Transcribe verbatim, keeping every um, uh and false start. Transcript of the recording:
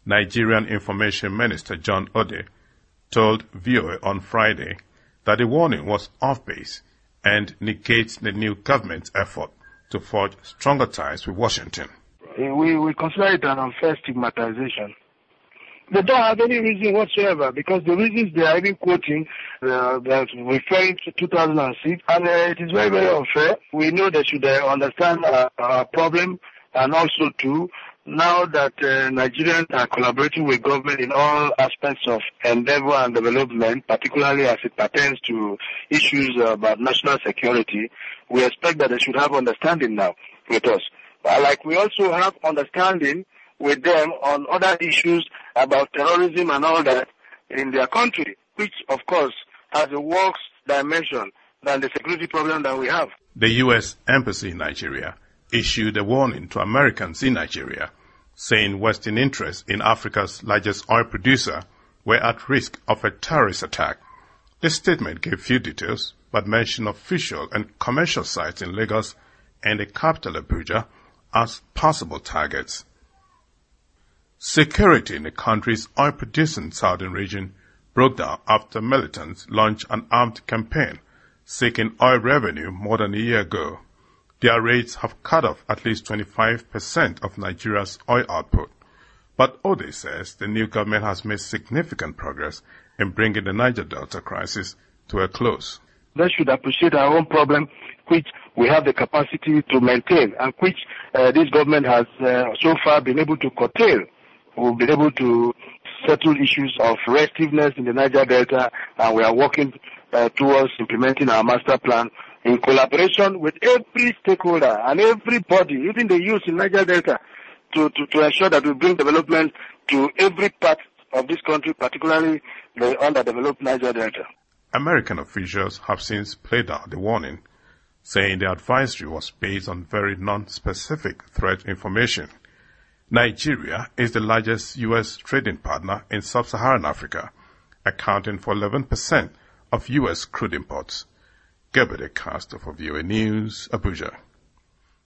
Nigerian Information Minister John Ode told V O A on Friday that the warning was off-base and negates the new government's effort to forge stronger ties with Washington. We, we consider it an unfair stigmatization. They don't have any reason whatsoever, because the reasons they are even quoting, uh, they're referring to two thousand six, and uh, it is very, very unfair. We know they should uh, understand uh, our problem, and also too, now that uh, Nigerians are collaborating with government in all aspects of endeavor and development, particularly as it pertains to issues about national security, we expect that they should have understanding now with us. But like we also have understanding with them on other issues about terrorism and all that in their country, which of course has a worse dimension than the security problem that we have. The U S Embassy in Nigeria issued a warning to Americans in Nigeria, saying Western interests in Africa's largest oil producer were at risk of a terrorist attack. The statement gave few details, but mentioned official and commercial sites in Lagos and the capital Abuja as possible targets. Security in the country's oil-producing southern region broke down after militants launched an armed campaign seeking oil revenue more than a year ago. Their raids have cut off at least twenty-five percent of Nigeria's oil output. But Ode says the new government has made significant progress in bringing the Niger Delta crisis to a close. They should appreciate our own problem, which we have the capacity to maintain, and which uh, this government has uh, so far been able to curtail. We've been able to settle issues of restiveness in the Niger Delta, and we are working uh, towards implementing our master plan in collaboration with every stakeholder and everybody, even the youth in Niger Delta, to, to, to ensure that we bring development to every part of this country, particularly the underdeveloped Niger Delta. American officials have since played out the warning, saying the advisory was based on very non-specific threat information. Nigeria is the largest U S trading partner in sub-Saharan Africa, accounting for eleven percent of U S crude imports. Gabriel Castro for V O A News, Abuja.